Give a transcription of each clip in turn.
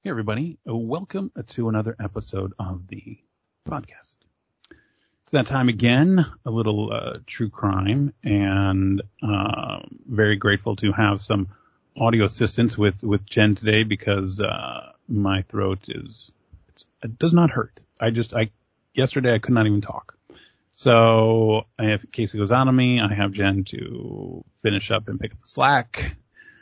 Hey, everybody. Welcome to another episode of the podcast. It's that time again, a little true crime, and very grateful to have some audio assistance with Jen today because my throat it does not hurt. Yesterday I could not even talk. So in case it goes out of me, I have Jen to finish up and pick up the slack.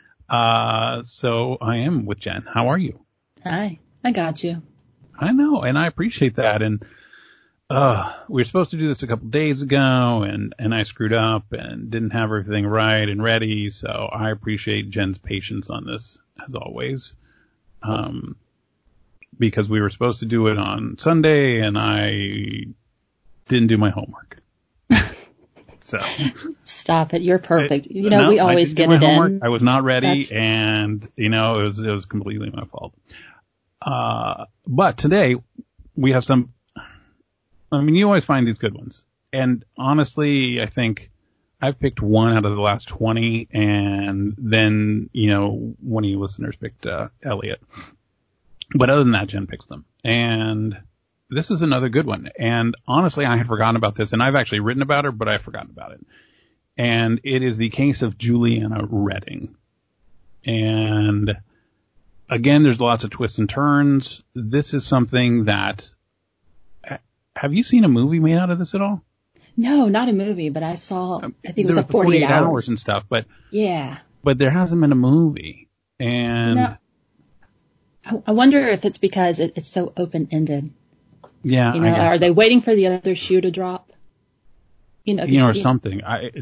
So I am with Jen. How are you? Hi, I got you. I know, and I appreciate that. And we were supposed to do this a couple days ago, and I screwed up and didn't have everything right and ready. So I appreciate Jen's patience on this, as always. Because we were supposed to do it on Sunday, and I didn't do my homework. So Stop it! You're perfect. We always get it in. I was not ready, and it was completely my fault. But today we have some. I mean, you always find these good ones, and honestly, I think I've picked one out of the last 20, and then one of you listeners picked Elliot. But other than that, Jen picks them, and this is another good one. And honestly, I had forgotten about this, and I've actually written about her, but I've forgotten about it. And it is the case of Juliana Redding. And again, there's lots of twists and turns. This is something that, have you seen a movie made out of this at all? No, not a movie, but I saw, I think it was 48 hours and stuff, but yeah. But there hasn't been a movie. And I wonder if it's because it's so open-ended. Yeah. Are they waiting for the other shoe to drop? Or something.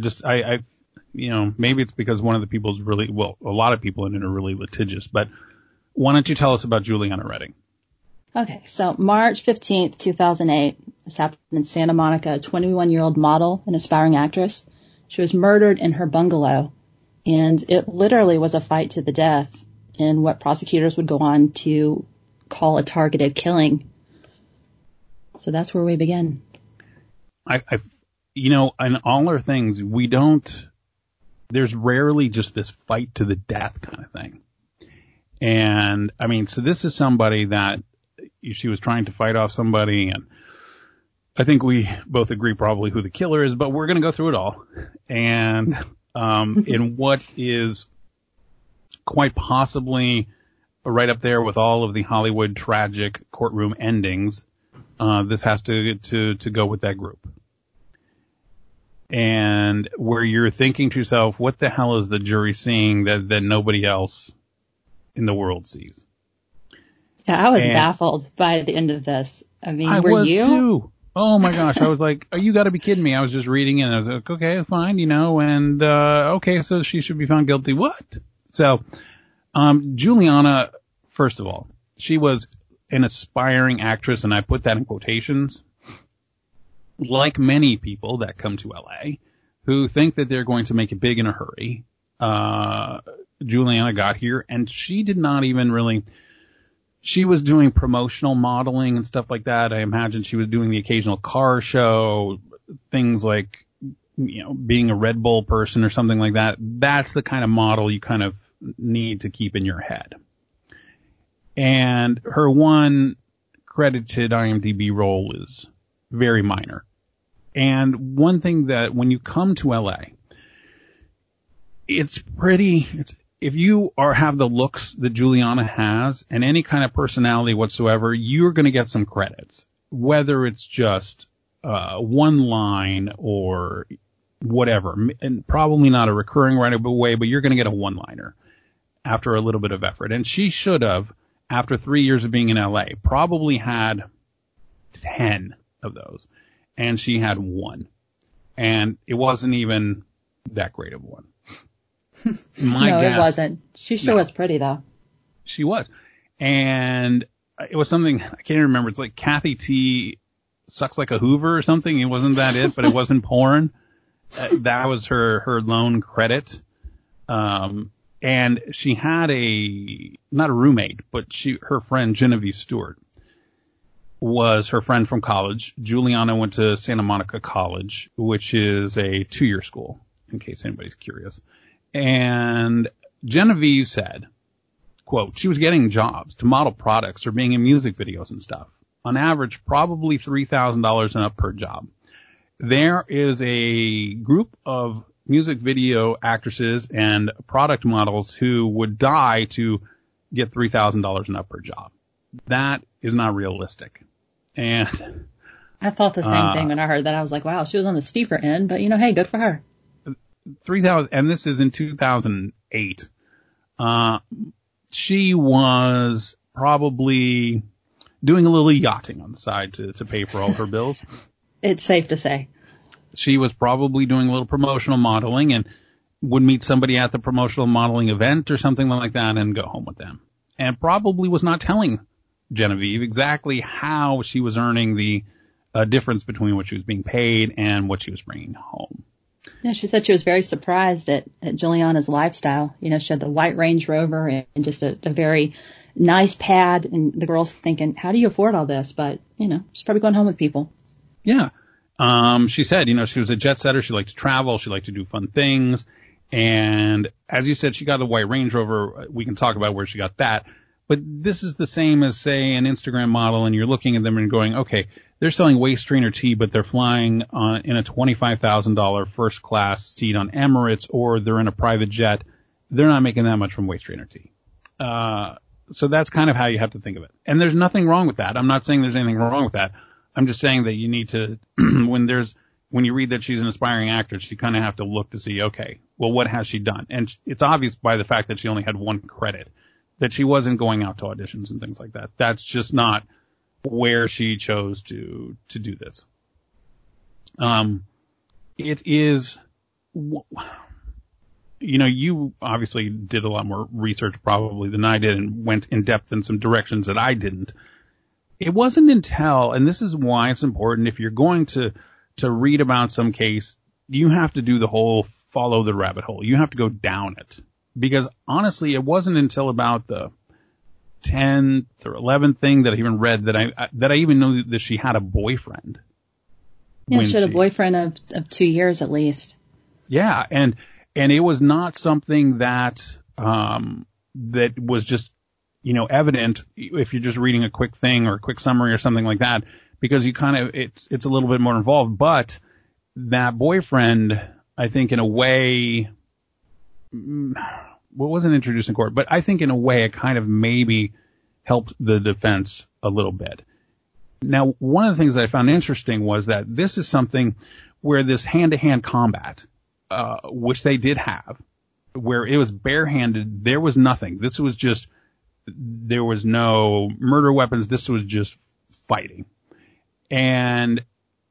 Maybe it's because one of the people's a lot of people in it are really litigious, but why don't you tell us about Juliana Redding? Okay. So March 15th, 2008, this happened in Santa Monica, a 21-year-old model and aspiring actress. She was murdered in her bungalow, and it literally was a fight to the death in what prosecutors would go on to call a targeted killing. So that's where we begin. In all our things, there's rarely just this fight to the death kind of thing. And I mean, so this is somebody that she was trying to fight off somebody, and I think we both agree probably who the killer is, but we're going to go through it all. And, in what is quite possibly right up there with all of the Hollywood tragic courtroom endings, this has to go with that group. And where you're thinking to yourself, what the hell is the jury seeing that nobody else in the world sees? Yeah, I was baffled by the end of this. I mean, were you? Too. Oh my gosh. I was like, oh, you gotta be kidding me. I was just reading it and I was like, okay, fine, and, okay, so she should be found guilty. What? So, Juliana, first of all, she was an aspiring actress, and I put that in quotations. Like many people that come to LA who think that they're going to make it big in a hurry, Juliana got here, and she did not even really, she was doing promotional modeling and stuff like that. I imagine she was doing the occasional car show, things like, being a Red Bull person or something like that. That's the kind of model you kind of need to keep in your head. And her one credited IMDb role is very minor. And one thing that when you come to LA, if you have the looks that Juliana has and any kind of personality whatsoever, you're going to get some credits, whether it's just one line or whatever, and probably not a recurring right away, but you're going to get a one-liner after a little bit of effort. And she should have, after 3 years of being in LA, probably had 10 of those. And she had one. And it wasn't even that great of one. It wasn't. She sure was pretty, though. She was. And it was something, I can't remember. It's like Kathy T sucks like a Hoover or something. It wasn't that it, but it wasn't porn. That was her lone credit. And she had not a roommate, but her friend Genevieve Stewart was her friend from college. Juliana went to Santa Monica College, which is a 2-year school, in case anybody's curious. And Genevieve said, quote, she was getting jobs to model products or being in music videos and stuff. On average, probably $3,000 and up per job. There is a group of music video actresses and product models who would die to get $3,000 and up per job. That is not realistic. And I thought the same thing when I heard that. I was like, wow, she was on the steeper end, but hey, good for her. 3,000, and this is in 2008. She was probably doing a little yachting on the side to pay for all her bills. It's safe to say. She was probably doing a little promotional modeling and would meet somebody at the promotional modeling event or something like that and go home with them. And probably was not telling Genevieve exactly how she was earning the difference between what she was being paid and what she was bringing home. Yeah, she said she was very surprised at Juliana's lifestyle. She had the white Range Rover and just a very nice pad, and the girl's thinking, how do you afford all this? But, she's probably going home with people. Yeah. She said, she was a jet setter. She liked to travel. She liked to do fun things. And as you said, she got a white Range Rover. We can talk about where she got that. But this is the same as, say, an Instagram model, and you're looking at them and going, okay, they're selling waist trainer tea, but they're flying in a $25,000 first class seat on Emirates, or they're in a private jet. They're not making that much from waist trainer tea. So that's kind of how you have to think of it. And there's nothing wrong with that. I'm not saying there's anything wrong with that. I'm just saying that you need to, when you read that she's an aspiring actress, you kind of have to look to see, okay, well, what has she done? And it's obvious by the fact that she only had one credit, that she wasn't going out to auditions and things like that. That's just not where she chose to do this. It is, you obviously did a lot more research probably than I did and went in depth in some directions that I didn't. It wasn't until, and this is why it's important, if you're going to read about some case, you have to do the whole follow the rabbit hole. You have to go down it. Because honestly, it wasn't until about the 10th or 11th thing that I even read that I even knew that she had a boyfriend. Yeah, she had a boyfriend of 2 years at least. Yeah, and it was not something that that was just evident if you're just reading a quick thing or a quick summary or something like that, because you kind of it's a little bit more involved. But that boyfriend, I think, in a way, wasn't introduced in court, but I think in a way it kind of maybe helped the defense a little bit. Now, one of the things that I found interesting was that this is something where this hand-to-hand combat, which they did have, where it was barehanded, there was nothing. There was no murder weapons. This was just fighting. And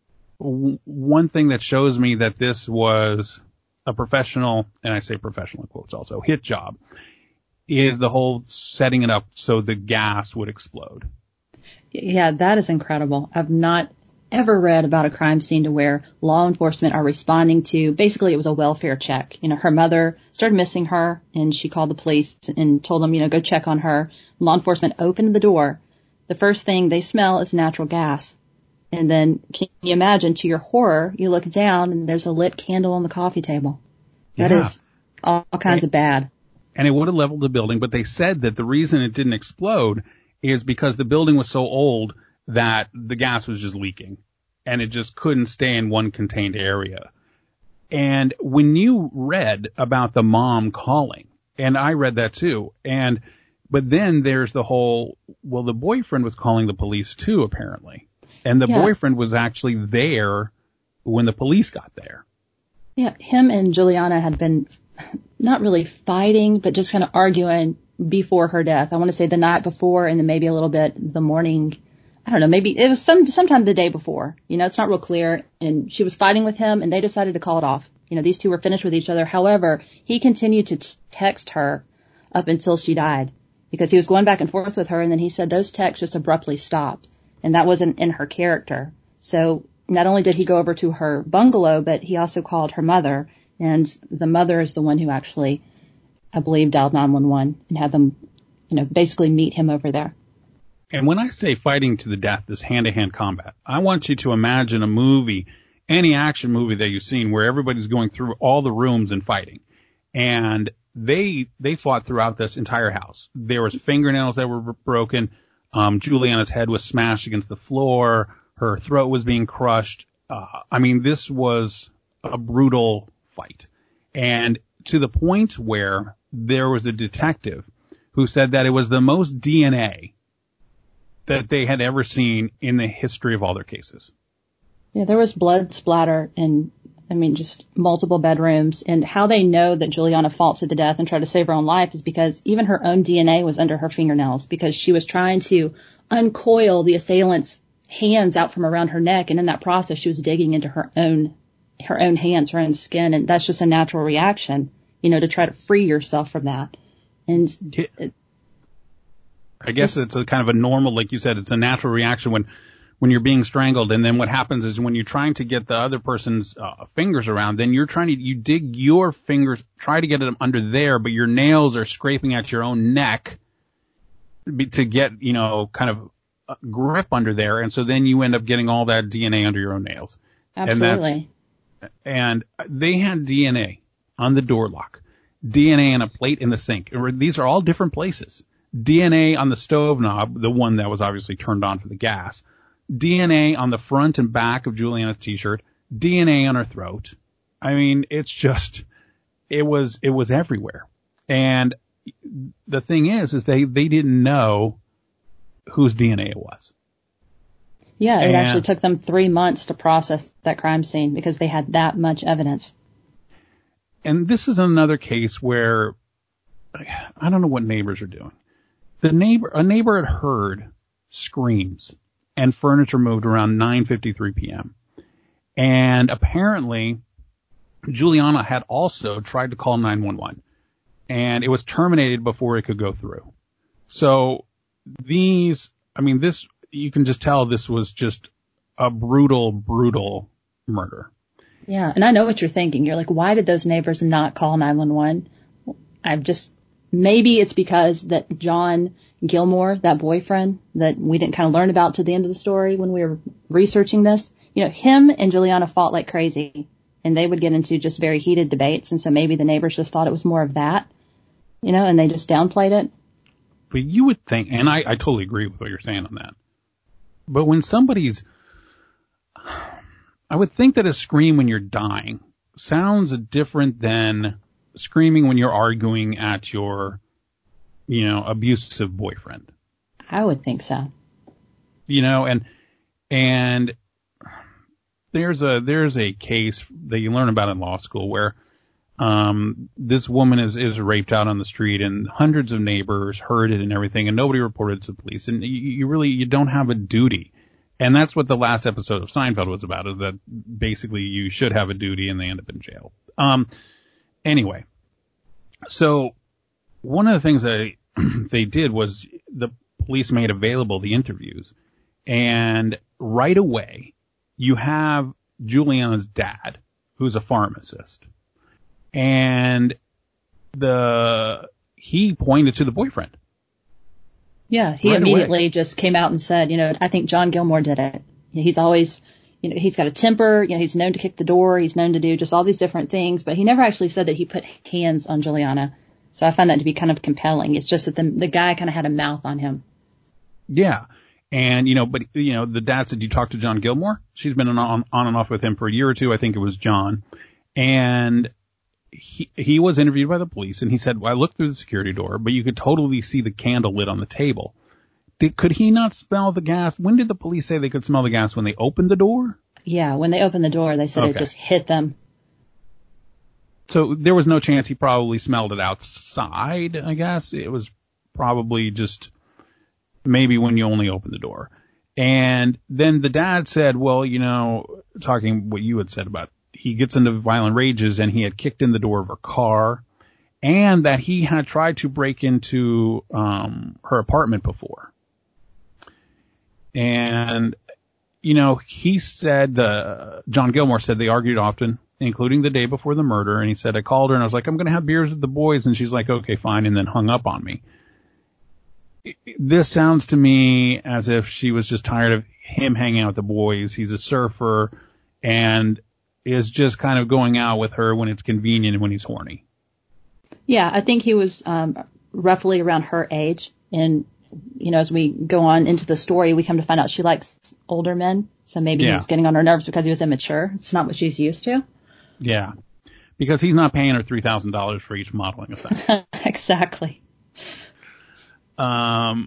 one thing that shows me that this was a professional, and I say professional in quotes also, hit job, is the whole setting it up so the gas would explode. Yeah, that is incredible. I've not ever read about a crime scene to where law enforcement are responding to, basically it was a welfare check. Her mother started missing her and she called the police and told them, go check on her. Law enforcement opened the door. The first thing they smell is natural gas. And then can you imagine, to your horror, you look down and there's a lit candle on the coffee table. That is all kinds of bad. And it would have leveled the building, but they said that the reason it didn't explode is because the building was so old that the gas was just leaking and it just couldn't stay in one contained area. And when you read about the mom calling, and I read that too, but then there's the whole, well, the boyfriend was calling the police too, apparently. And the boyfriend was actually there when the police got there. Yeah, him and Juliana had been not really fighting, but just kind of arguing before her death. I want to say the night before and then maybe a little bit the morning. I don't know, maybe it was sometime the day before. It's not real clear. And she was fighting with him and they decided to call it off. These two were finished with each other. However, he continued to text her up until she died because he was going back and forth with her. And then he said those texts just abruptly stopped. And that wasn't in her character. So not only did he go over to her bungalow, but he also called her mother. And the mother is the one who actually, I believe, dialed 911 and had them, basically meet him over there. And when I say fighting to the death, this hand-to-hand combat, I want you to imagine a movie, any action movie that you've seen where everybody's going through all the rooms and fighting. And they fought throughout this entire house. There was fingernails that were broken. Juliana's head was smashed against the floor. Her throat was being crushed. I mean, this was a brutal fight. And to the point where there was a detective who said that it was the most DNA that they had ever seen in the history of all their cases. Yeah, there was blood splatter in, just multiple bedrooms. And how they know that Juliana fought to the death and tried to save her own life is because even her own DNA was under her fingernails, because she was trying to uncoil the assailant's hands out from around her neck. And in that process, she was digging into her own hands, her own skin. And that's just a natural reaction, to try to free yourself from that. And I guess it's a kind of a normal, like you said, it's a natural reaction when you're being strangled. And then what happens is when you're trying to get the other person's fingers around, then you dig your fingers, try to get them under there, but your nails are scraping at your own neck to get, kind of a grip under there. And so then you end up getting all that DNA under your own nails. Absolutely. And they had DNA on the door lock, DNA on a plate in the sink. These are all different places. DNA on the stove knob, the one that was obviously turned on for the gas. DNA on the front and back of Juliana's t-shirt. DNA on her throat. I mean, it's just, it was everywhere. And the thing is they didn't know whose DNA it was. Yeah, it actually took them 3 months to process that crime scene because they had that much evidence. And this is another case where I don't know what neighbors are doing. A neighbor had heard screams and furniture moved around 9:53 p.m. And apparently Juliana had also tried to call 911 and it was terminated before it could go through. So this, you can just tell this was just a brutal, brutal murder. Yeah, and I know what you're thinking. You're like, why did those neighbors not call 911? Maybe it's because that John Gilmore, that boyfriend that we didn't kind of learn about to the end of the story when we were researching this, him and Juliana fought like crazy and they would get into just very heated debates. And so maybe the neighbors just thought it was more of that, and they just downplayed it. But you would think, and I totally agree with what you're saying on that. But when I would think that a scream when you're dying sounds different than screaming when you're arguing at your, abusive boyfriend. I would think so. And there's a case that you learn about in law school where this woman is raped out on the street and hundreds of neighbors heard it and everything and nobody reported it to the police. And you don't have a duty. And that's what the last episode of Seinfeld was about, is that basically you should have a duty and they end up in jail. Anyway, so one of the things that they did was the police made available the interviews. And right away, you have Juliana's dad, who's a pharmacist. And he pointed to the boyfriend. Yeah, he immediately just came out and said, I think John Gilmore did it. He's always, he's got a temper, he's known to kick the door, he's known to do just all these different things, but he never actually said that he put hands on Juliana. So I find that to be kind of compelling. It's just that the guy kind of had a mouth on him. Yeah. And, the dad said, you talked to John Gilmore? She's been on and off with him for a year or two. I think it was John. And he was interviewed by the police and he said, well, I looked through the security door, but you could totally see the candle lit on the table. Could he not smell the gas? When did the police say they could smell the gas? When they opened the door? Yeah, when they opened the door, they said It just hit them. So there was no chance he probably smelled it outside, I guess. It was probably just maybe when you only open the door. And then the dad said, well, talking what you had said about he gets into violent rages and he had kicked in the door of her car and that he had tried to break into her apartment before. And, he said, John Gilmore said they argued often, including the day before the murder. And he said, I called her and I was like, I'm going to have beers with the boys. And she's like, okay, fine. And then hung up on me. This sounds to me as if she was just tired of him hanging out with the boys. He's a surfer and is just kind of going out with her when it's convenient and when he's horny. Yeah, I think he was roughly around her age. And, as we go on into the story, we come to find out she likes older men. So maybe he was getting on her nerves because he was immature. It's not what she's used to. Yeah, because he's not paying her $3,000 for each modeling assignment. Exactly. But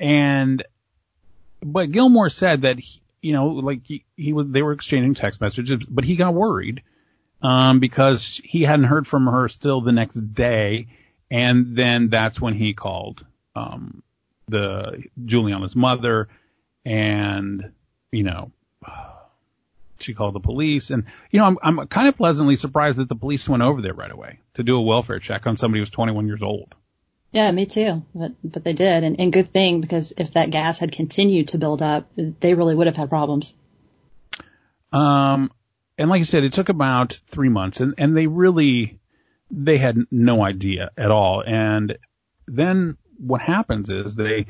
Gilmore said that, they were exchanging text messages, but he got worried, because he hadn't heard from her still the next day. And then that's when he called, Juliana's mother, and, she called the police. And, I'm kind of pleasantly surprised that the police went over there right away to do a welfare check on somebody who's 21 years old. Yeah, me too. But they did. And good thing, because if that gas had continued to build up, they really would have had problems. And like I said, it took about 3 months, and they had no idea at all. And then what happens is they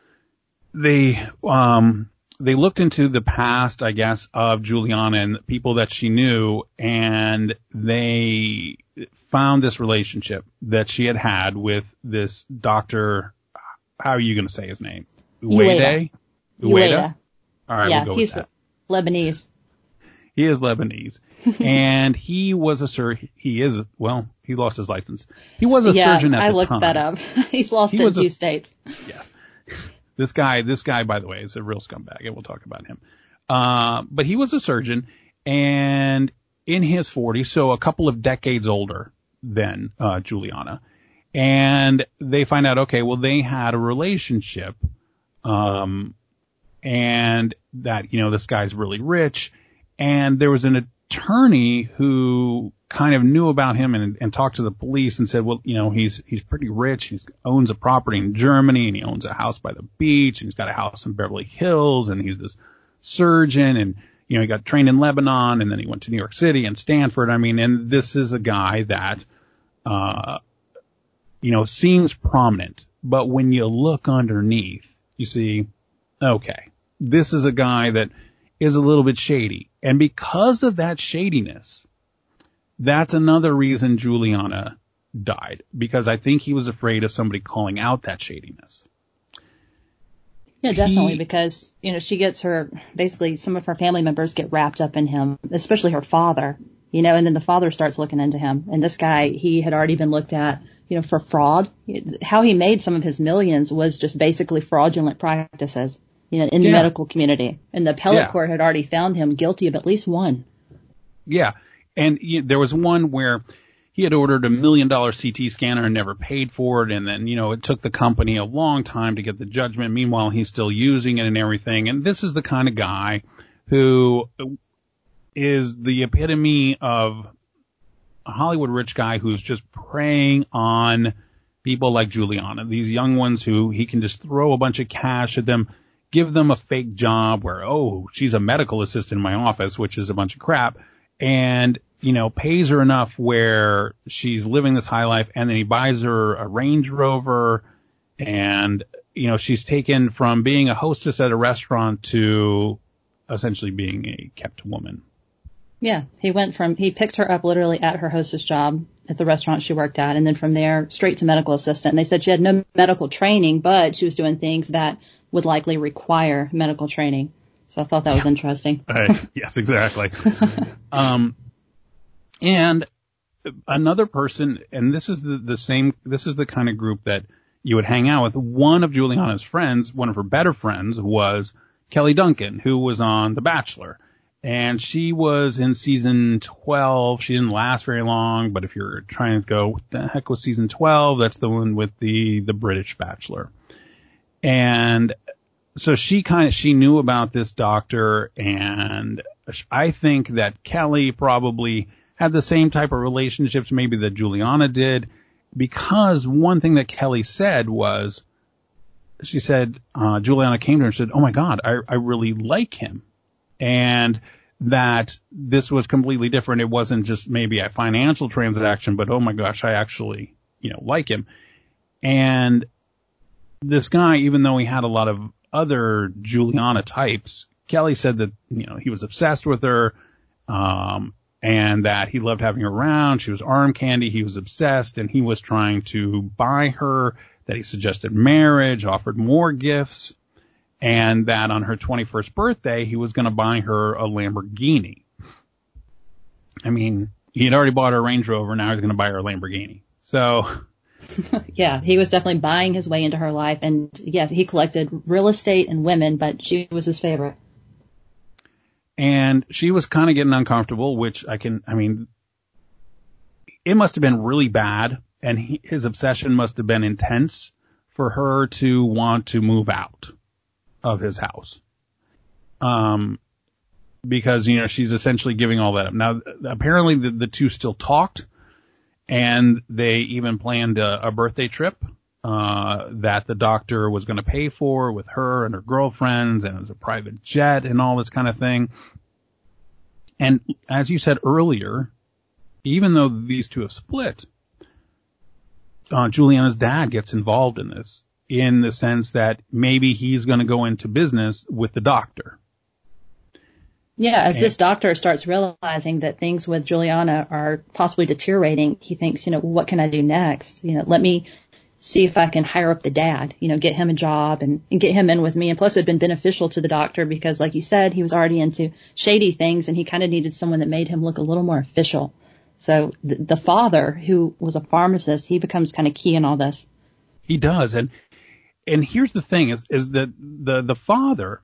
looked into the past, I guess, of Juliana and people that she knew, and they found this relationship that she had with this doctor. How are you going to say his name? Ueda? All right, yeah, we'll go he's with that. Lebanese. He is Lebanese. And he was he lost his license. He was a surgeon at the time. I looked that up. He's lost it in 2 states. Yes. This guy, by the way, is a real scumbag, and we'll talk about him. But he was a surgeon, and in his 40s, so a couple of decades older than Juliana. And they find out, okay, well, they had a relationship, and that, this guy's really rich. And there was an attorney who kind of knew about him and talked to the police and said, well, he's pretty rich. He owns a property in Germany, and he owns a house by the beach, and he's got a house in Beverly Hills, and he's this surgeon, and, he got trained in Lebanon, and then he went to New York City and Stanford. And this is a guy that, seems prominent. But when you look underneath, you see, okay, this is a guy that is a little bit shady. And because of that shadiness, that's another reason Juliana died, because I think he was afraid of somebody calling out that shadiness. Yeah, definitely, because, she gets basically some of her family members get wrapped up in him, especially her father, and then the father starts looking into him. And this guy, he had already been looked at, for fraud. How he made some of his millions was just basically fraudulent practices, in the medical community. And the appellate court had already found him guilty of at least one. Yeah. And there was one where he had ordered $1 million CT scanner and never paid for it. And then, it took the company a long time to get the judgment. Meanwhile, he's still using it and everything. And this is the kind of guy who is the epitome of a Hollywood rich guy who's just preying on people like Juliana, these young ones who he can just throw a bunch of cash at them, give them a fake job where, she's a medical assistant in my office, which is a bunch of crap. And, pays her enough where she's living this high life, and then he buys her a Range Rover, and, she's taken from being a hostess at a restaurant to essentially being a kept woman. Yeah, he picked her up literally at her hostess job at the restaurant she worked at, and then from there straight to medical assistant. And they said she had no medical training, but she was doing things that would likely require medical training. So I thought that was interesting. Yes, exactly. And another person, and this is this is the kind of group that you would hang out with. One of Juliana's friends, one of her better friends, was Kelly Duncan, who was on The Bachelor. And she was in season 12. She didn't last very long, but if you're trying to go, what the heck was season 12? That's the one with the British Bachelor. And so she knew about this doctor, and I think that Kelly probably had the same type of relationships maybe that Juliana did, because one thing that Kelly said was, she said, Juliana came to her and said, oh my God, I really like him. And that this was completely different. It wasn't just maybe a financial transaction, but oh my gosh, I actually, like him. And this guy, even though he had a lot of other Juliana types, Kelly said that, he was obsessed with her. and that he loved having her around. She was arm candy. He was obsessed, and he was trying to buy her, that he suggested marriage, offered more gifts, and that on her 21st birthday, he was going to buy her a Lamborghini. I mean, he had already bought her a Range Rover. Now he's going to buy her a Lamborghini. So yeah, he was definitely buying his way into her life. And yes, he collected real estate and women, but she was his favorite. And she was kind of getting uncomfortable, which it must have been really bad. And his obsession must have been intense for her to want to move out of his house. Because, she's essentially giving all that up. Now, apparently the two still talked, and they even planned a birthday trip, that the doctor was going to pay for with her and her girlfriends, and it was a private jet and all this kind of thing. And as you said earlier, even though these two have split, Juliana's dad gets involved in this, in the sense that maybe he's going to go into business with the doctor. Yeah, as this doctor starts realizing that things with Juliana are possibly deteriorating, he thinks, what can I do next? Let me see if I can hire up the dad, get him a job and get him in with me. And plus it had been beneficial to the doctor because, like you said, he was already into shady things, and he kind of needed someone that made him look a little more official. So the father, who was a pharmacist, he becomes kind of key in all this. He does. And here's the thing is that the father,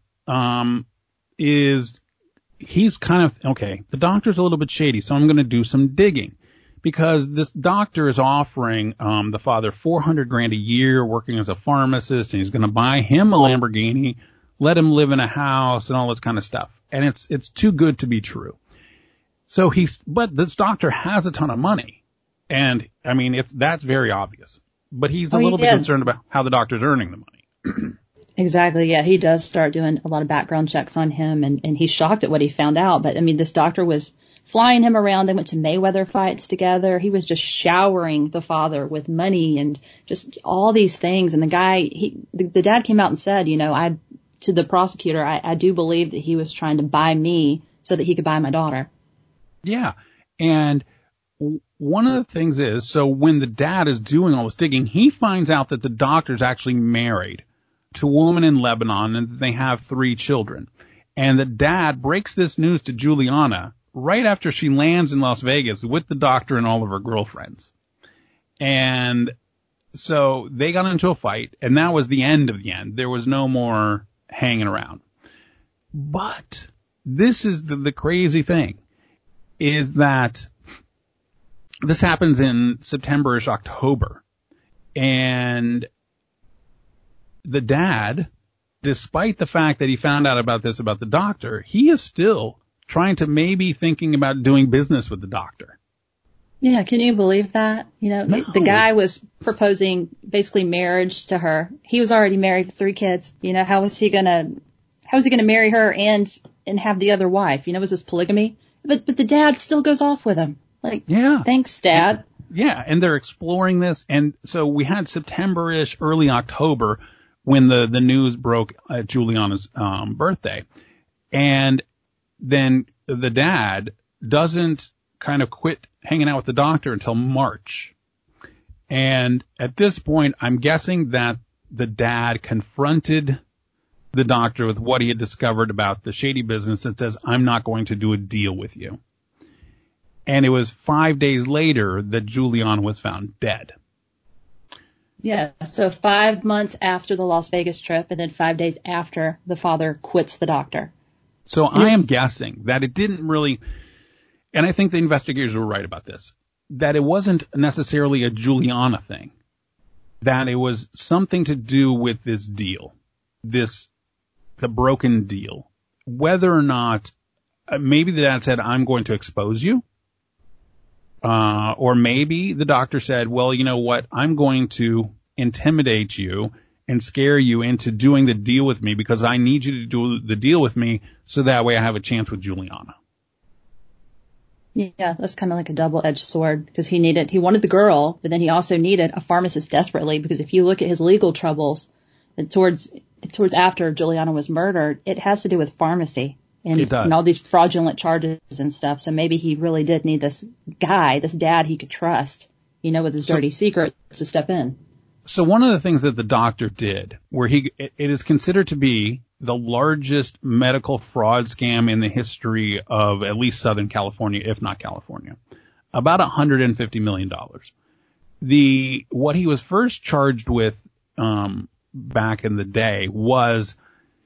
he's kind of, okay, the doctor's a little bit shady, so I'm going to do some digging, because this doctor is offering the father $400,000 a year working as a pharmacist, and he's going to buy him a Lamborghini, let him live in a house and all this kind of stuff. And it's too good to be true. So but this doctor has a ton of money, and that's very obvious, but he's a little bit concerned about how the doctor's earning the money. Exactly. Yeah, he does start doing a lot of background checks on him, and he's shocked at what he found out. But this doctor was flying him around. They went to Mayweather fights together. He was just showering the father with money and just all these things. And the guy, the dad came out and said, to the prosecutor, I do believe that he was trying to buy me so that he could buy my daughter. Yeah. And one of the things is, so when the dad is doing all this digging, he finds out that the doctor's actually married to a woman in Lebanon, and they have 3 children. And the dad breaks this news to Juliana right after she lands in Las Vegas with the doctor and all of her girlfriends. And so they got into a fight, and that was the end of the end. There was no more hanging around. But this is the crazy thing, is that this happens in September-ish, October. And the dad, despite the fact that he found out about this about the doctor, he is still trying to maybe thinking about doing business with the doctor. Yeah, can you believe that? No. The guy was proposing basically marriage to her. He was already married with 3 kids. How was he gonna marry her and have the other wife? Was this polygamy? But the dad still goes off with him. Yeah. Thanks, Dad. Yeah, and they're exploring this. And so we had September-ish, early October, when the news broke at Juliana's birthday. And then the dad doesn't kind of quit hanging out with the doctor until March. And at this point, I'm guessing that the dad confronted the doctor with what he had discovered about the shady business that says, I'm not going to do a deal with you. And it was 5 days later that Juliana was found dead. Yeah, so 5 months after the Las Vegas trip, and then 5 days after the father quits the doctor. So I am guessing that it didn't really, and I think the investigators were right about this, that it wasn't necessarily a Juliana thing, that it was something to do with this deal, the broken deal. Whether or not, maybe the dad said, I'm going to expose you. Or maybe the doctor said, well, you know what? I'm going to intimidate you and scare you into doing the deal with me because I need you to do the deal with me so that way I have a chance with Juliana. Yeah, that's kind of like a double-edged sword because he wanted the girl, but then he also needed a pharmacist desperately because if you look at his legal troubles towards after Juliana was murdered, it has to do with pharmacy. and all these fraudulent charges and stuff. So maybe he really did need this guy, this dad he could trust, with his dirty secrets to step in. So one of the things that the doctor did, where it is considered to be the largest medical fraud scam in the history of at least Southern California, if not California, about $150 million. What he was first charged with, back in the day was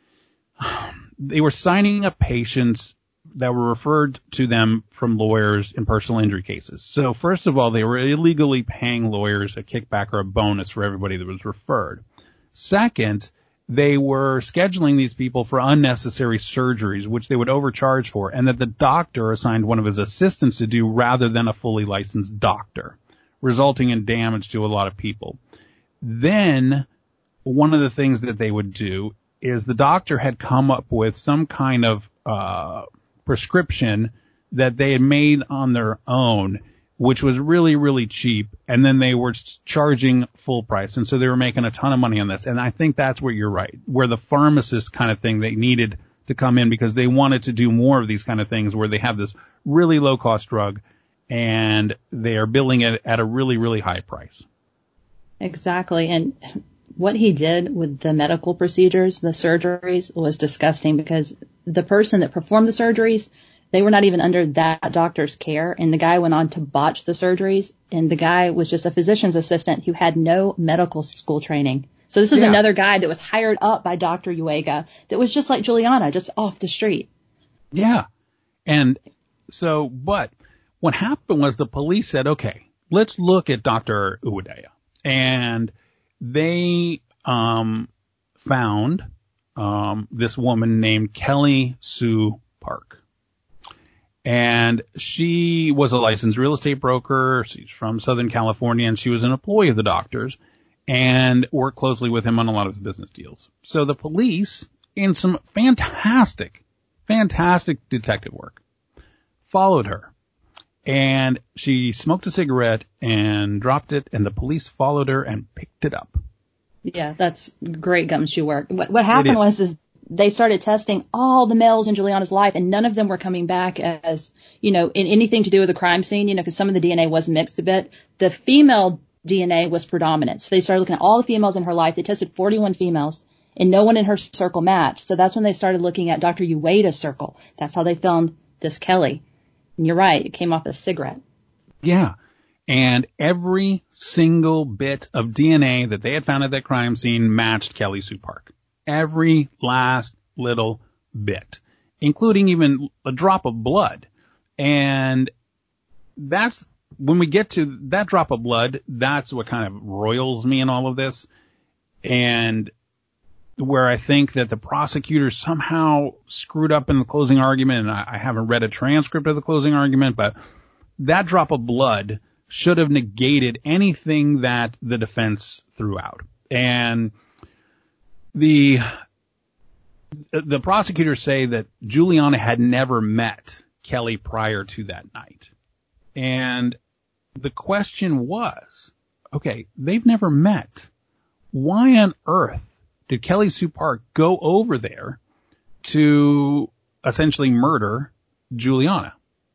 they were signing up patients that were referred to them from lawyers in personal injury cases. So first of all, they were illegally paying lawyers a kickback or a bonus for everybody that was referred. Second, they were scheduling these people for unnecessary surgeries, which they would overcharge for, and that the doctor assigned one of his assistants to do rather than a fully licensed doctor, resulting in damage to a lot of people. Then one of the things that they would do is the doctor had come up with some kind of prescription that they had made on their own, which was really, really cheap, and then they were charging full price. And so they were making a ton of money on this. And I think that's where you're right, where the pharmacist kind of thing, they needed to come in because they wanted to do more of these kind of things where they have this really low-cost drug and they are billing it at a really, really high price. Exactly. And what he did with the medical procedures, the surgeries, was disgusting because the person that performed the surgeries, they were not even under that doctor's care. And the guy went on to botch the surgeries. And the guy was just a physician's assistant who had no medical school training. So this is another guy that was hired up by Dr. Uega that was just like Juliana, just off the street. Yeah. And so, but what happened was the police said, okay, let's look at Dr. Ueda. And they found this woman named Kelly Sue Park. And she was a licensed real estate broker. She's from Southern California, and she was an employee of the doctor's and worked closely with him on a lot of his business deals. So the police, in some fantastic detective work, followed her. And she smoked a cigarette and dropped it, and the police followed her and picked it up. Yeah, that's great gumshoe work. What happened was they started testing all the males in Juliana's life, and none of them were coming back as, in anything to do with the crime scene, because some of the DNA was mixed a bit. The female DNA was predominant. So they started looking at all the females in her life. They tested 41 females, and no one in her circle matched. So that's when they started looking at Dr. Ueda's circle. That's how they found this Kelly. And you're right, it came off a cigarette. Yeah. And every single bit of DNA that they had found at that crime scene matched Kelly Sue Park. Every last little bit, including even a drop of blood. And that's, when we get to that drop of blood, that's what kind of roils me in all of this. And where I think that the prosecutor somehow screwed up in the closing argument, and I haven't read a transcript of the closing argument, but that drop of blood should have negated anything that the defense threw out. And the prosecutors say that Juliana had never met Kelly prior to that night. And the question was, okay, they've never met. Why on earth did Kelly Sue Park go over there to essentially murder Juliana?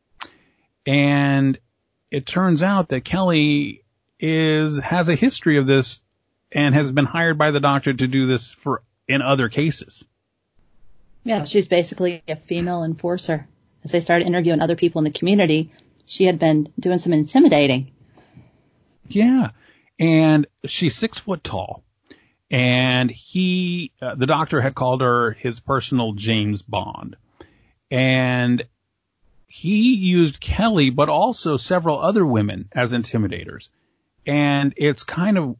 And it turns out that Kelly has a history of this and has been hired by the doctor to do this in other cases. Yeah, she's basically a female enforcer. As they started interviewing other people in the community, she had been doing some intimidating. Yeah. And she's 6 foot tall. And the doctor had called her his personal James Bond. And he used Kelly, but also several other women as intimidators. And it's kind of,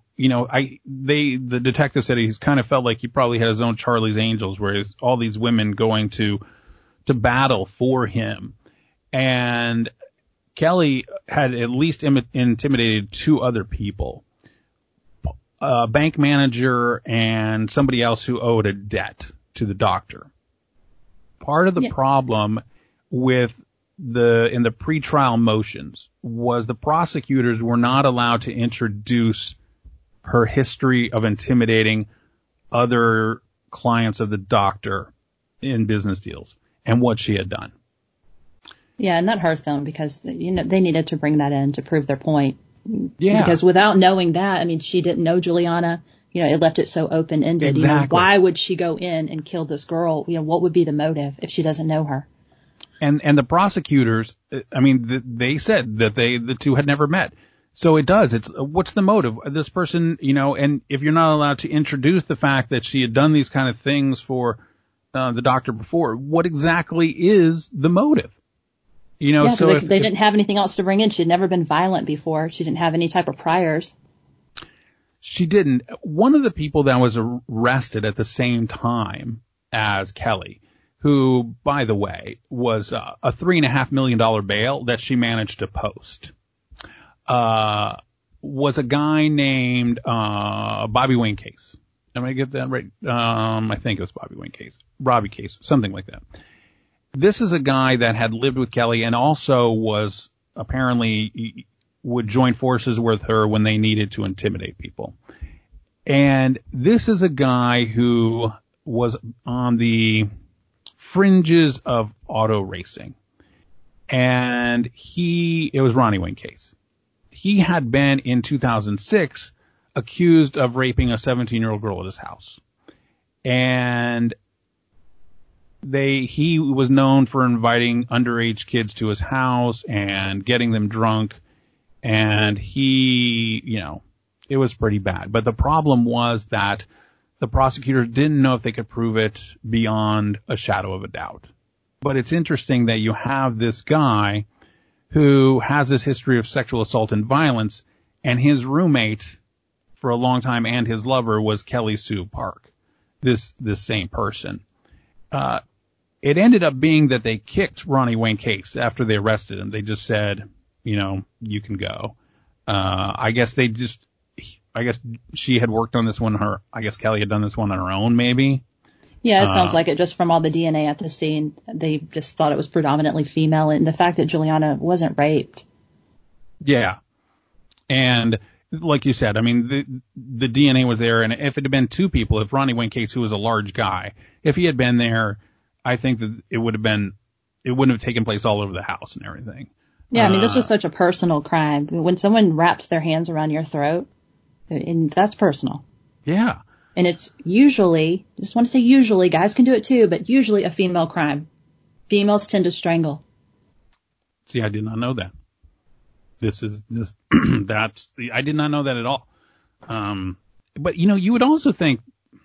the detective said he's kind of felt like he probably had his own Charlie's Angels, where it's all these women going to battle for him. And Kelly had at least intimidated 2 other people, a bank manager and somebody else who owed a debt to the doctor. Part of the problem in the pretrial motions was the prosecutors were not allowed to introduce her history of intimidating other clients of the doctor in business deals. and what she had done. Yeah, and that hurt them because, you know, they needed to bring that in to prove their point. Yeah. Because without knowing that, I mean, she didn't know Juliana. You know, it left it so open-ended. Exactly. You know, why would she go in and kill this girl? You know, what would be the motive if she doesn't know her? And the prosecutors, I mean, they said that the two had never met. So it does. It's what's the motive? This person, you know, and if you're not allowed to introduce the fact that she had done these kind of things for the doctor before, what exactly is the motive? You know, Yeah, so they didn't have anything else to bring in. She'd never been violent before. She didn't have any type of priors. She didn't. One of the people that was arrested at the same time as Kelly, who, by the way, was a $3.5 million bail that she managed to post, was a guy named Bobby Wayne Case. Am I get that right? I think it was Robbie Case, something like that. This is a guy that had lived with Kelly and also was apparently would join forces with her when they needed to intimidate people. And this is a guy who was on the fringes of auto racing. And it was Ronnie Wayne Case. He had been in 2006 accused of raping a 17-year-old girl at his house. And he was known for inviting underage kids to his house and getting them drunk. And it was pretty bad. But the problem was that the prosecutors didn't know if they could prove it beyond a shadow of a doubt. But it's interesting that you have this guy who has this history of sexual assault and violence, and his roommate for a long time and his lover was Kelly Sue Park, this same person. It ended up being that they kicked Ronnie Wayne Case after they arrested him. They just said, you know, you can go. I guess she had worked on this one. I guess Kelly had done this one on her own, maybe. Yeah, it sounds like it just from all the DNA at the scene. They just thought it was predominantly female, and the fact that Juliana wasn't raped. Yeah. And like you said, I mean, the DNA was there, and if it had been two people, if Ronnie Wayne Case, who was a large guy, if he had been there, I think that it wouldn't have taken place all over the house and everything. Yeah, I mean, this was such a personal crime. When someone wraps their hands around your throat, and that's personal. Yeah. And it's usually, I just want to say usually, guys can do it too, but usually a female crime. Females tend to strangle. See, I did not know that. I did not know that at all. But you know, you would also think,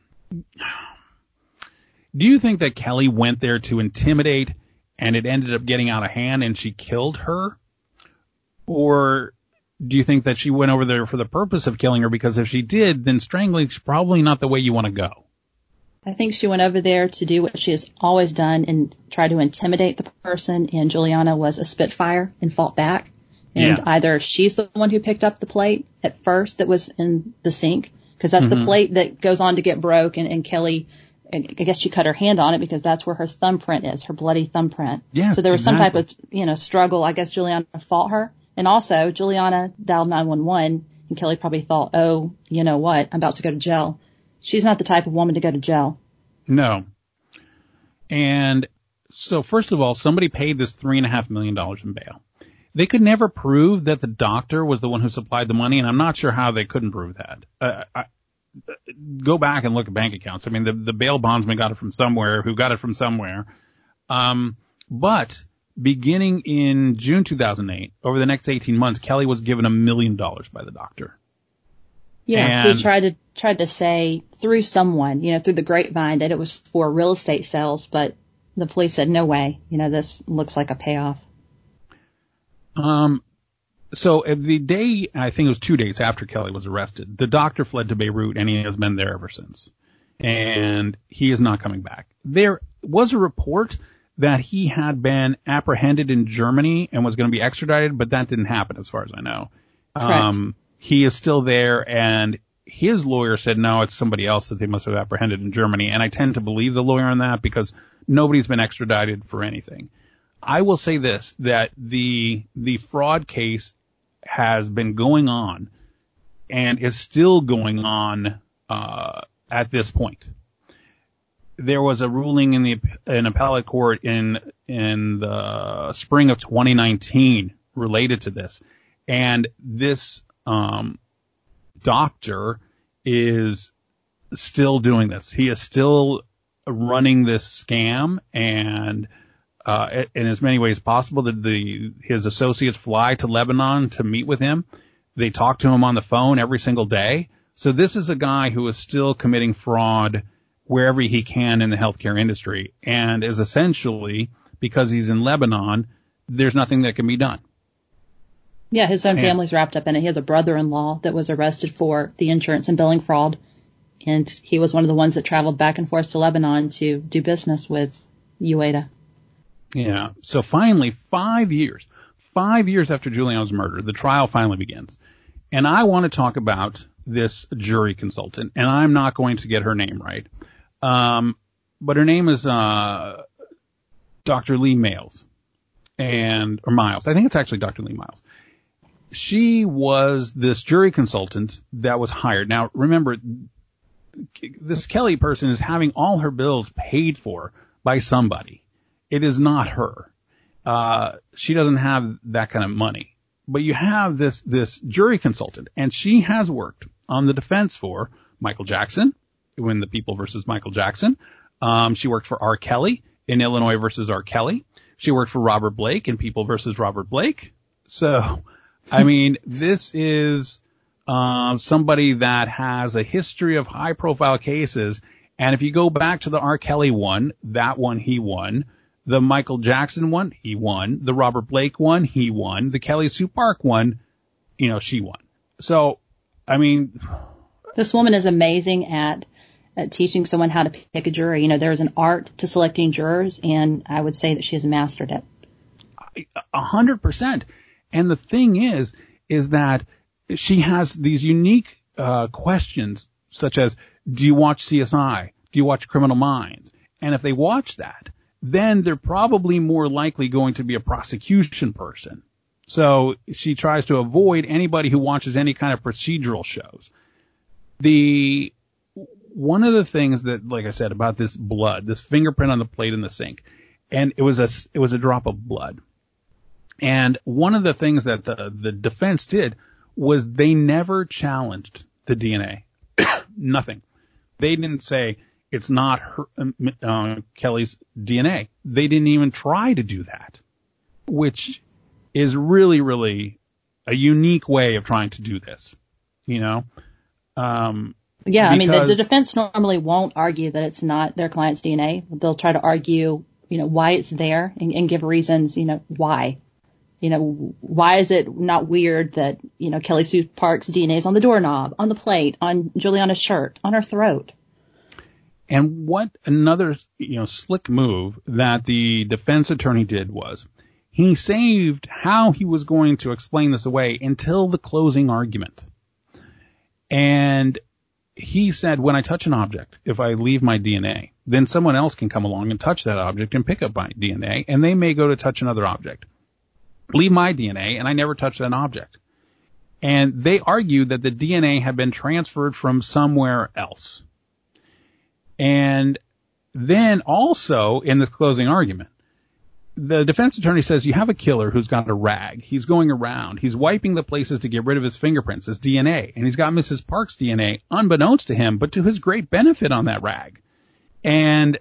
do you think that Kelly went there to intimidate and it ended up getting out of hand and she killed her? Or do you think that she went over there for the purpose of killing her? Because if she did, then strangling is probably not the way you want to go. I think she went over there to do what she has always done and try to intimidate the person, and Juliana was a spitfire and fought back. And either she's the one who picked up the plate at first that was in the sink, because that's the plate that goes on to get broke, and Kelly, I guess she cut her hand on it because that's where her thumbprint is, her bloody thumbprint. Yes, so there was some type of, struggle. I guess Juliana fought her. And also, Juliana dialed 911, and Kelly probably thought, oh, you know what, I'm about to go to jail. She's not the type of woman to go to jail. No. And so, first of all, somebody paid this $3.5 million in bail. They could never prove that the doctor was the one who supplied the money, and I'm not sure how they couldn't prove that. Go back and look at bank accounts. I mean, the bail bondsman got it from somewhere, who got it from somewhere. But beginning in June 2008, over the next 18 months, Kelly was given $1 million by the doctor. Yeah, who tried to say through someone, through the grapevine, that it was for real estate sales, but the police said, no way, this looks like a payoff. So the day, I think it was 2 days after Kelly was arrested, the doctor fled to Beirut, and he has been there ever since. And he is not coming back. There was a report that he had been apprehended in Germany and was going to be extradited, but that didn't happen as far as I know. Correct. He is still there, and his lawyer said, no, it's somebody else that they must have apprehended in Germany. And I tend to believe the lawyer on that because nobody's been extradited for anything. I will say this, that the fraud case has been going on and is still going on at this point. there was a ruling in an appellate court in the spring of 2019 related to this. And this, doctor is still doing this. He is still running this scam, and in as many ways possible, his associates fly to Lebanon to meet with him. They talk to him on the phone every single day. So this is a guy who is still committing fraud wherever he can in the healthcare industry, and is essentially, because he's in Lebanon, there's nothing that can be done. Yeah, his own family's wrapped up in it. He has a brother-in-law that was arrested for the insurance and billing fraud, and he was one of the ones that traveled back and forth to Lebanon to do business with UAIDA. Yeah. So finally, 5 years after Giuliano's murder, the trial finally begins. And I want to talk about this jury consultant, and I'm not going to get her name right. But her name is Dr. Lee Miles. Or Miles. I think it's actually Dr. Lee Miles. She was this jury consultant that was hired. Now, remember, this Kelly person is having all her bills paid for by somebody. It is not her. She doesn't have that kind of money. But you have this jury consultant, and she has worked on the defense for Michael Jackson, in the People versus Michael Jackson. She worked for R. Kelly in Illinois versus R. Kelly. She worked for Robert Blake in People versus Robert Blake. So, I mean, this is somebody that has a history of high-profile cases. And if you go back to the R. Kelly one, that one he won. The Michael Jackson one, he won. The Robert Blake one, he won. The Kelly Sue Park one, she won. So, I mean, this woman is amazing at teaching someone how to pick a jury. There's an art to selecting jurors, and I would say that she has mastered it. 100%. And the thing is that she has these unique questions, such as, do you watch CSI? Do you watch Criminal Minds? And if they watch that, then they're probably more likely going to be a prosecution person. So she tries to avoid anybody who watches any kind of procedural shows. One of the things that, like I said, about this blood, this fingerprint on the plate in the sink, and it was a drop of blood. And one of the things that the defense did was they never challenged the DNA. Nothing. They didn't say it's not Kelly's DNA. They didn't even try to do that, which is really, really a unique way of trying to do this, Yeah, I mean, the defense normally won't argue that it's not their client's DNA. They'll try to argue, why it's there and give reasons, why. Why is it not weird that, Kelly Sue Park's DNA is on the doorknob, on the plate, on Giuliana's shirt, on her throat? And what another, slick move that the defense attorney did was he saved how he was going to explain this away until the closing argument. And he said, when I touch an object, if I leave my DNA, then someone else can come along and touch that object and pick up my DNA, and they may go to touch another object. Leave my DNA, and I never touch that object. And they argued that the DNA had been transferred from somewhere else. And then also, in this closing argument, the defense attorney says, you have a killer who's got a rag. He's going around. He's wiping the places to get rid of his fingerprints, his DNA. And he's got Mrs. Park's DNA, unbeknownst to him, but to his great benefit on that rag. And,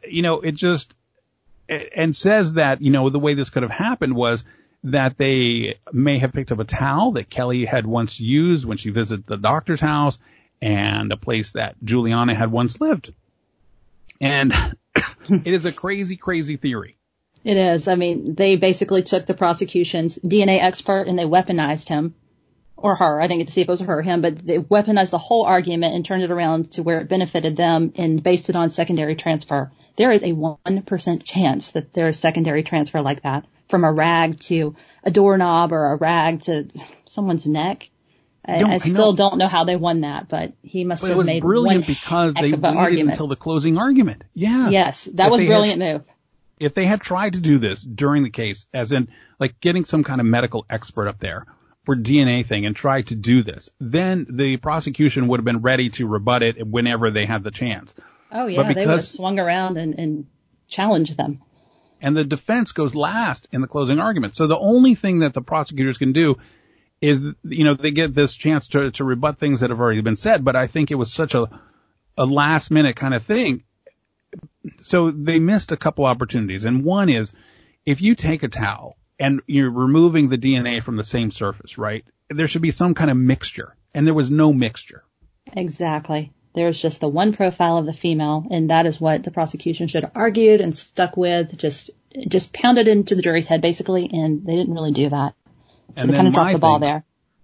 and says that, the way this could have happened was that they may have picked up a towel that Kelly had once used when she visited the doctor's house, and a place that Giuliana had once lived. And it is a crazy, crazy theory. It is. I mean, they basically took the prosecution's DNA expert and they weaponized him, or her. I didn't get to see if it was her or him, but they weaponized the whole argument and turned it around to where it benefited them and based it on secondary transfer. There is a 1% chance that there is secondary transfer like that, from a rag to a doorknob or a rag to someone's neck. I still don't know how they won that, but he must have made brilliant because they waited until the closing argument. Yeah. Yes, that was a brilliant move. If they had tried to do this during the case, as in like getting some kind of medical expert up there for DNA thing and tried to do this, then the prosecution would have been ready to rebut it whenever they had the chance. Oh, yeah, they would have swung around and challenged them. And the defense goes last in the closing argument. So the only thing that the prosecutors can do is, they get this chance to rebut things that have already been said. But I think it was such a last minute kind of thing. So they missed a couple opportunities. And one is, if you take a towel and you're removing the DNA from the same surface, right, there should be some kind of mixture. And there was no mixture. Exactly. There's just the one profile of the female, and that is what the prosecution should have argued and stuck with, just pounded into the jury's head, basically, and they didn't really do that. So and they kind of dropped the ball there.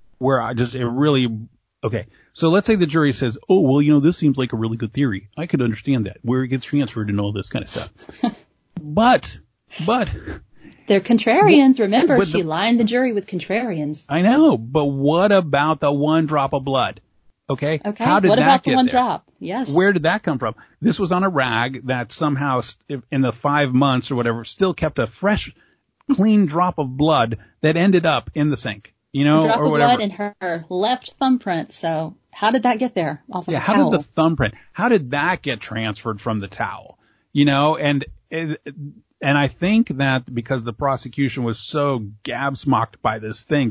Okay, so let's say the jury says, oh, well, this seems like a really good theory. I could understand that, where it gets transferred and all this kind of stuff. But they're contrarians. Remember, she lined the jury with contrarians. I know, but what about the one drop of blood? Okay. How did what that about get the one there? drop? Yes. Where did that come from? This was on a rag that somehow, in the 5 months or whatever, still kept a fresh, clean drop of blood that ended up in the sink. A drop of blood in her left thumbprint. So how did that get there off of the towel? How did the thumbprint? How did that get transferred from the towel? And I think that because the prosecution was so gabsmacked by this thing,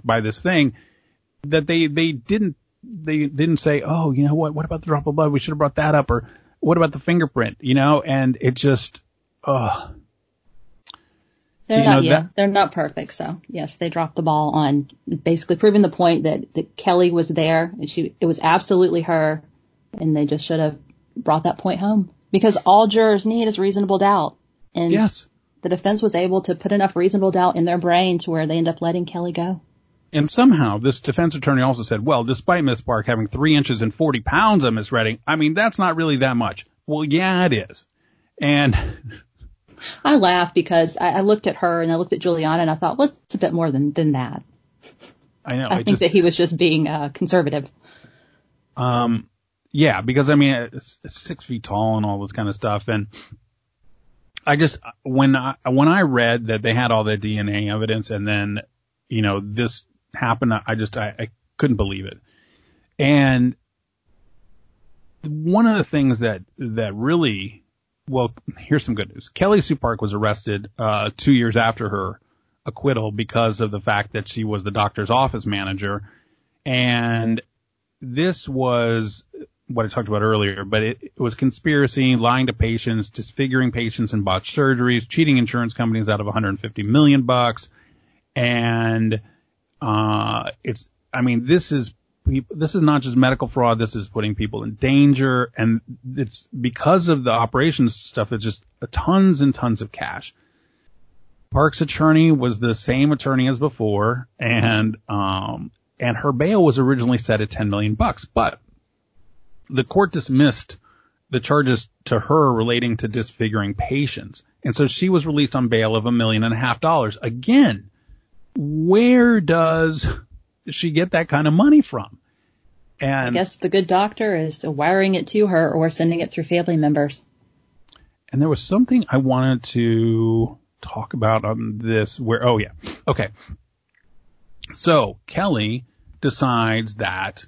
that they didn't say, oh, you know what about the drop of blood? We should have brought that up. Or what about the fingerprint? And it just, They're not perfect. So yes, they dropped the ball on basically proving the point that Kelly was there and it was absolutely her, and they just should have brought that point home, because all jurors need is reasonable doubt. And yes, the defense was able to put enough reasonable doubt in their brain to where they end up letting Kelly go. And somehow this defense attorney also said, well, despite Miss Park having 3 inches and 40 pounds of Miss Redding, I mean, that's not really that much. Well, yeah, it is. And I laugh because I looked at her and I looked at Juliana and I thought, well, it's a bit more than that. I know. I think that he was just being conservative. Yeah, because I mean, it's 6 feet tall and all this kind of stuff. And I just, when I read that they had all the DNA evidence and then, this happened, I couldn't believe it. And one of the things that really, well, here's some good news. Kelly Sue Park was arrested 2 years after her acquittal because of the fact that she was the doctor's office manager. And this was what I talked about earlier, but it was conspiracy, lying to patients, disfiguring patients in botched surgeries, cheating insurance companies out of $150 million. And this is not just medical fraud. This is putting people in danger. And it's because of the operations stuff. It's just tons and tons of cash. Park's attorney was the same attorney as before. And her bail was originally set at $10 million, but the court dismissed the charges to her relating to disfiguring patients. And so she was released on bail of $1.5 million. Again, where does she get that kind of money from? And I guess the good doctor is wiring it to her or sending it through family members. And there was something I wanted to talk about on this okay. So Kelly decides that,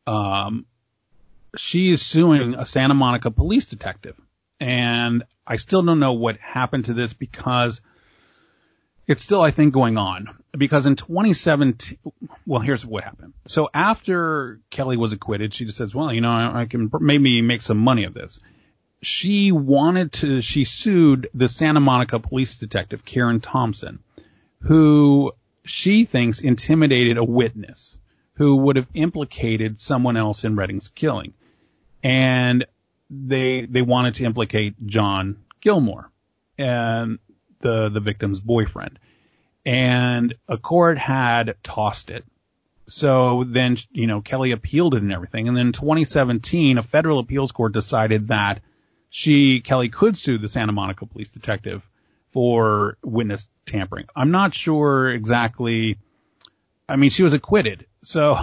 she is suing a Santa Monica police detective. And I still don't know what happened to this because it's still, I think, going on. Because in 2017, well, here's what happened. So after Kelly was acquitted, she just says, well, I can maybe make some money of this. She sued the Santa Monica police detective, Karen Thompson, who she thinks intimidated a witness who would have implicated someone else in Redding's killing. And they wanted to implicate John Gilmore, and the victim's boyfriend. And a court had tossed it. So then, Kelly appealed it and everything. And then in 2017, a federal appeals court decided that Kelly could sue the Santa Monica police detective for witness tampering. I'm not sure exactly. I mean, she was acquitted. So,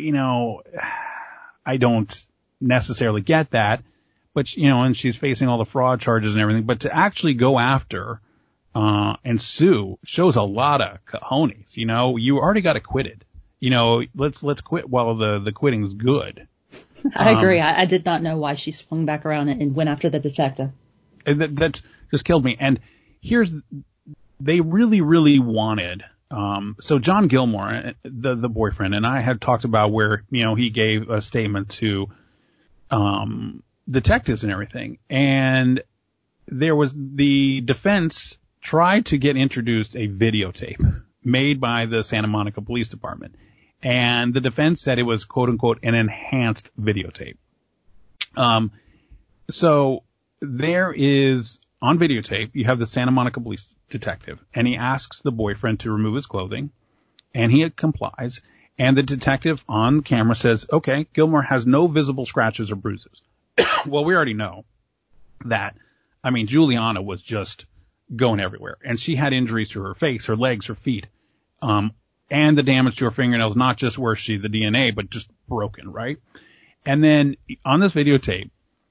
I don't necessarily get that, but, and she's facing all the fraud charges and everything, but to actually go after, and sue shows a lot of cojones. You already got acquitted. Let's quit while the quitting's good. I agree. I did not know why she swung back around and went after the detective. That just killed me. And they really, really wanted, so John Gilmore, the boyfriend, and I had talked about where, he gave a statement to, detectives and everything. And there was the defense tried to get introduced a videotape made by the Santa Monica Police Department. And the defense said it was, quote unquote, an enhanced videotape. So there is, on videotape, you have the Santa Monica Police detective, and he asks the boyfriend to remove his clothing, and he complies. And the detective on camera says, okay, Gilmore has no visible scratches or bruises. Well, we already know that. I mean, Juliana was just going everywhere, and she had injuries to her face, her legs, her feet, and the damage to her fingernails, not just where the DNA, but just broken, right? And then on this videotape,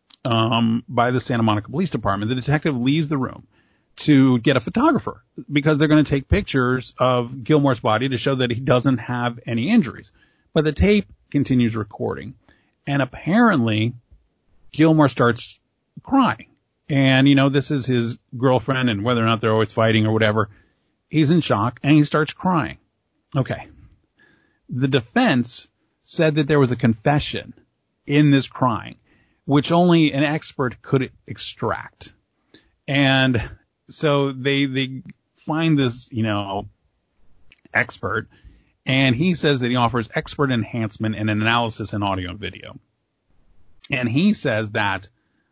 by the Santa Monica Police Department, the detective leaves the room to get a photographer because they're going to take pictures of Gilmore's body to show that he doesn't have any injuries. But the tape continues recording, and apparently Gilmore starts crying. And, this is his girlfriend, and whether or not they're always fighting or whatever, he's in shock, and he starts crying. Okay. The defense said that there was a confession in this crying, which only an expert could extract. And so they find this, expert, and he says that he offers expert enhancement and analysis in audio and video. And he says that,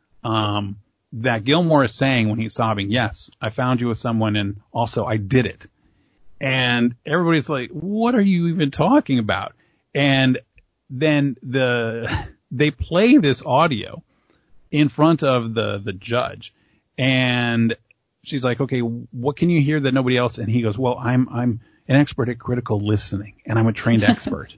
that Gilmore is saying when he's sobbing, yes, I found you with someone, and also I did it. And everybody's like, what are you even talking about? And then they play this audio in front of the judge, and she's like, okay, what can you hear that nobody else? And he goes, well, I'm an expert at critical listening, and I'm a trained expert.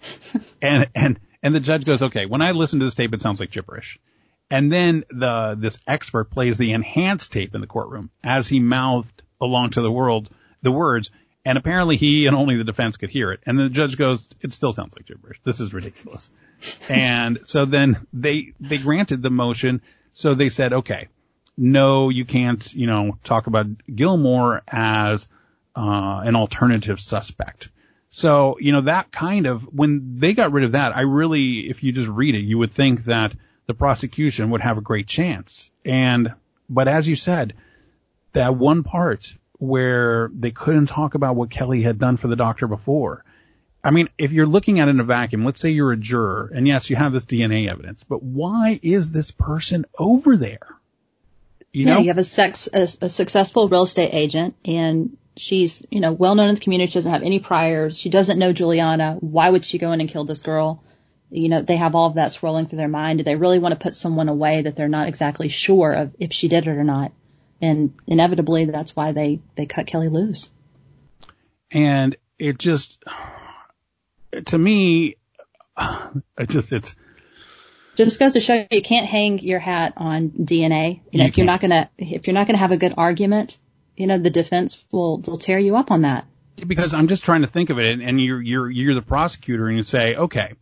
and the judge goes, okay, when I listen to this tape, it sounds like gibberish. And then this expert plays the enhanced tape in the courtroom as he mouthed along to the words, and apparently he and only the defense could hear it. And the judge goes, it still sounds like gibberish. This is ridiculous. And so then they granted the motion. So they said, okay, no, you can't, talk about Gilmore as an alternative suspect. So, that kind of, when they got rid of that, if you just read it, you would think that the prosecution would have a great chance. But as you said, that one part where they couldn't talk about what Kelly had done for the doctor before. I mean, if you're looking at it in a vacuum, let's say you're a juror, and yes, you have this DNA evidence, but why is this person over there? You have a successful real estate agent, and she's, well known in the community. She doesn't have any priors. She doesn't know Juliana. Why would she go in and kill this girl? They have all of that swirling through their mind. Do they really want to put someone away that they're not exactly sure of if she did it or not? And inevitably, that's why they cut Kelly loose. And it just, to me, it's just goes to show you can't hang your hat on DNA. If you're not gonna have a good argument, the defense will tear you up on that. Because I'm just trying to think of it, and you're the prosecutor, and you say, okay,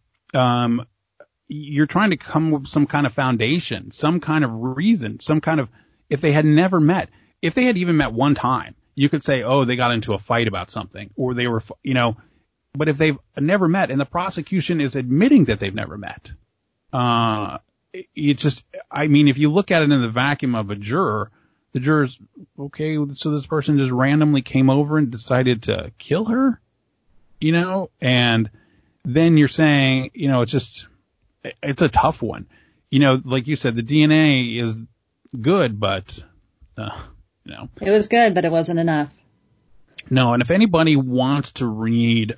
you're trying to come up with some kind of foundation, some kind of reason, some kind of, if they had never met, if they had even met one time, you could say, oh, they got into a fight about something, or they were, but if they've never met and the prosecution is admitting that they've never met, if you look at it in the vacuum of a juror, the juror's, okay, so this person just randomly came over and decided to kill her, and then you're saying, it's a tough one. Like you said, the DNA is good, but, It was good, but it wasn't enough. No, and if anybody wants to read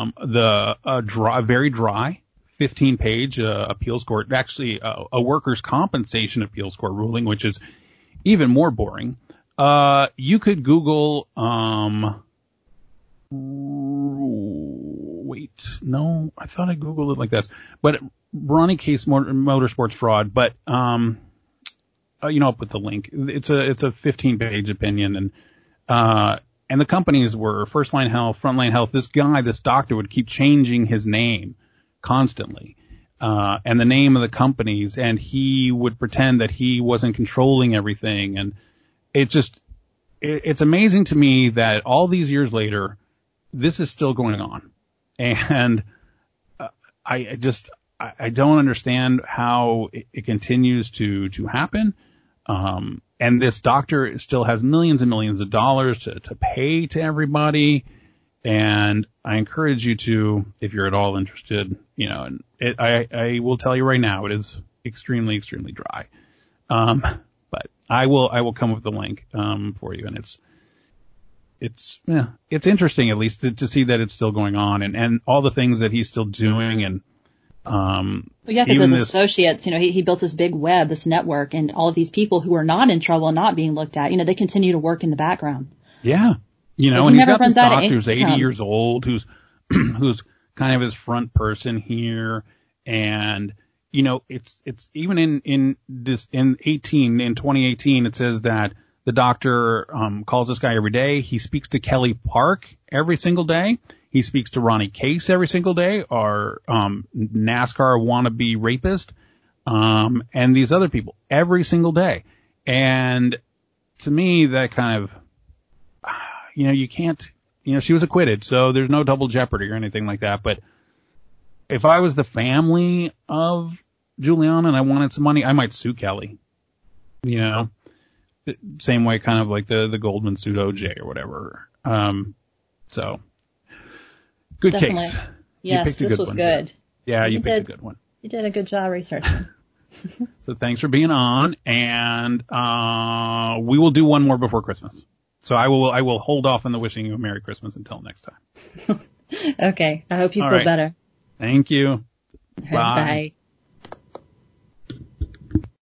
very dry 15-page appeals court, actually a workers' compensation appeals court ruling, which is even more boring, you could Google I thought I Googled it like this, but Ronnie Case Motorsports Fraud, but I'll put the link. It's a 15-page opinion, and the companies were First Line Health, Frontline Health. This doctor would keep changing his name constantly. and the name of the companies, and he would pretend that he wasn't controlling everything. And it's amazing to me that all these years later, this is still going on. And I don't understand how it continues to happen. And this doctor still has millions and millions of dollars to pay to everybody. And I encourage you to, if you're at all interested, and I will tell you right now, it is extremely, extremely dry. But I will come up with the link, for you. And it's interesting at least to see that it's still going on and all the things that he's still doing. And, because his associates, he built this big web, this network, and all of these people who are not in trouble and not being looked at, they continue to work in the background. Yeah. So and he's got this doctor who's 80 years old, who's kind of his front person here. And, it's even in 2018, it says that the doctor, calls this guy every day. He speaks to Kelly Park every single day. He speaks to Ronnie Case every single day, our, NASCAR wannabe rapist, and these other people every single day. And to me, that kind of, you can't, she was acquitted, so there's no double jeopardy or anything like that. But if I was the family of Giuliani and I wanted some money, I might sue Kelly. Same way kind of like the Goldman sued OJ or whatever. So good Definitely. case. Yes, this was good. Yeah, you picked a good one. You did a good job researching. So thanks for being on, and we will do one more before Christmas. So I will hold off on the wishing you a Merry Christmas until next time. Okay. I hope you feel better. Thank you. Bye. Bye.